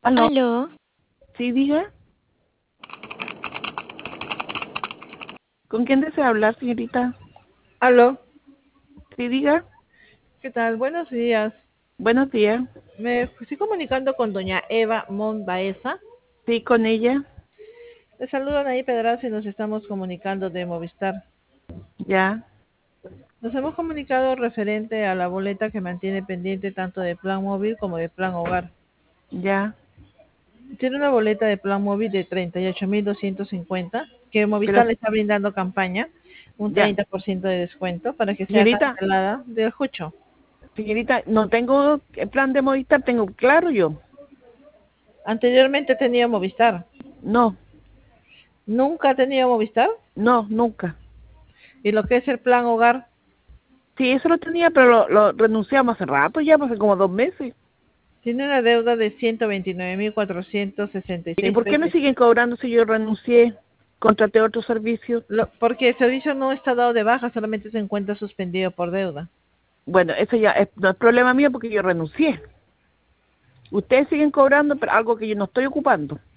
¿Aló? Aló, Sí, diga. ¿Con quién desea hablar, señorita? Aló, Sí, diga. ¿qué tal? Buenos días. Buenos días. Me estoy comunicando con doña Eva Mont Baeza. Sí, con ella. Le saludan ahí Pedraza y nos estamos comunicando de Movistar. Ya, Nos hemos comunicado referente a la boleta que mantiene pendiente tanto de plan móvil como de plan hogar. ya. Tiene una boleta de plan móvil de 38.250 que Movistar Pero, le está brindando campaña, un ya. 30% de descuento para que sea Señorita, cancelada del Jucho. señorita, no tengo el plan de Movistar, tengo claro yo. Anteriormente tenía Movistar. No, ¿Nunca ha tenido Movistar? no, nunca. ¿Y lo que es el plan hogar? Sí, eso lo tenía, pero lo renunciamos hace rato, ya hace como 2 meses. Tiene una deuda de 129.466 ¿Y por qué me pesos. siguen cobrando si yo renuncié? Contraté otro servicio. Porque el servicio no está dado de baja, solamente se encuentra suspendido por deuda. Bueno, eso ya no es problema mío porque yo renuncié. Ustedes siguen cobrando, pero algo que yo no estoy ocupando.